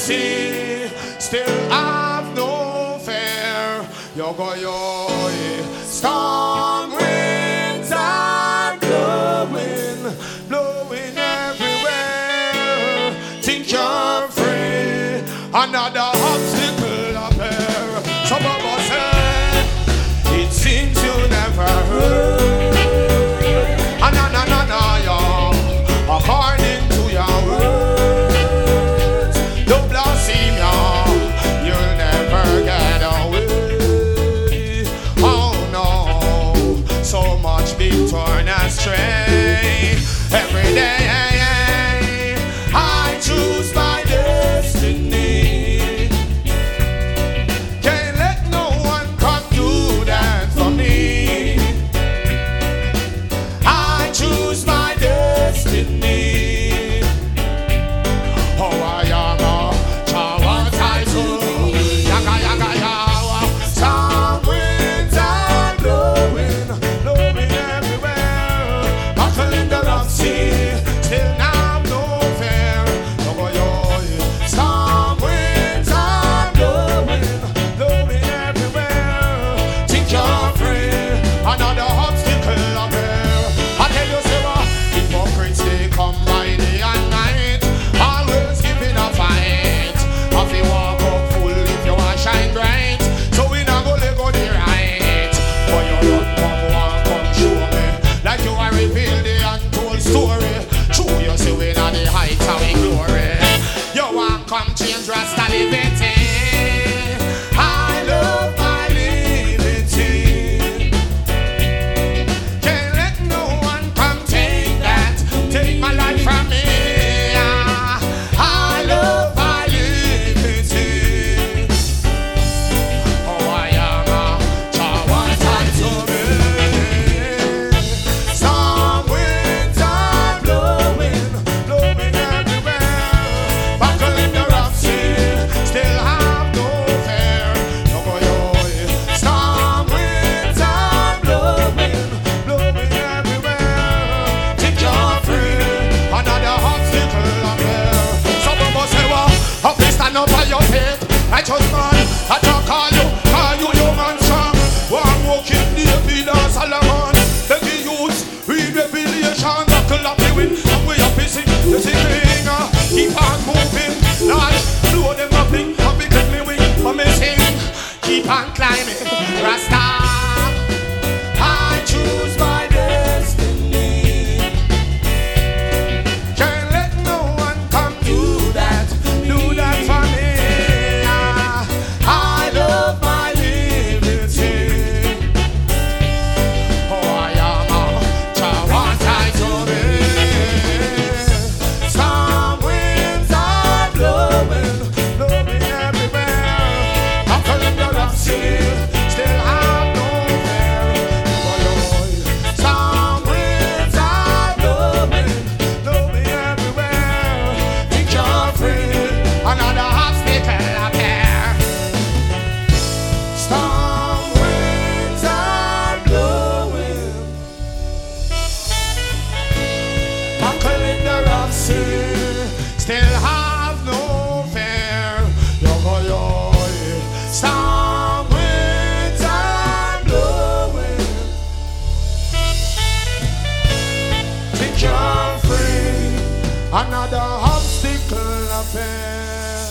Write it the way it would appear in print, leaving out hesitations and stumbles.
sea, still have no fear. Yo go yo, storm winds are blowing, blowing everywhere. Think you're free, another obstacle appear. Some of us say, it seems you never heard. According to your words, don't blaspheme ya, you'll never get away. Oh no, so much being torn astray. Every day I choose my destiny. Can't let no one come do that for me. I choose my destiny. Oh, I am a child, I do. Yaga, yaga, yaga. Some winds are blowing, blowing everywhere. Buckle in the rough sea, still now no fear. Yo, yo, some winds are blowing, blowing everywhere. Think you're free, another obstacle up here. I tell you, say what? Hypocrites, they come by day and night, always giving a fight. If you walk up full, if you want shine bright, so we not go let go the right. But you run, come show me, like you are reveal the untold story. True, you see we not the heights of we glory. You want come change Rasta liberty. I love my liberty. Can't let no one come take that, take my life from me. I love my liberty. Oh, I am a child, I to be. Some winds are blowing, blowing everywhere. Buckle in the rough sea, still have no fear. Yo, yo, some winds are blowing, blowing everywhere. Think you're free, another obstacle up there. Some of us say, well, up and stand up on your feet. I just man, I just call you human strong. One walking David and Solomon. Every youth, read Revelation, buckle up the wind, and we are busy, the singing. Keep on moving, Lord, blow them up, and we get me wing, and me sing. Keep on climbing, Rasta. I choose my destiny. Can't let no one come do that for me. I love my liberty. Oh, I am a child, I to be. Some winds are blowing, blowing everywhere. Buckle in the rough sea, still have no fear. Some winds are blowing, blowing everywhere. Think you're free, another obstacle appear. Storm winds are blowing, buckle in the rough sea, still have no fear. Yo, go, yo, storm winds are blowing. Think you're free, another obstacle appear.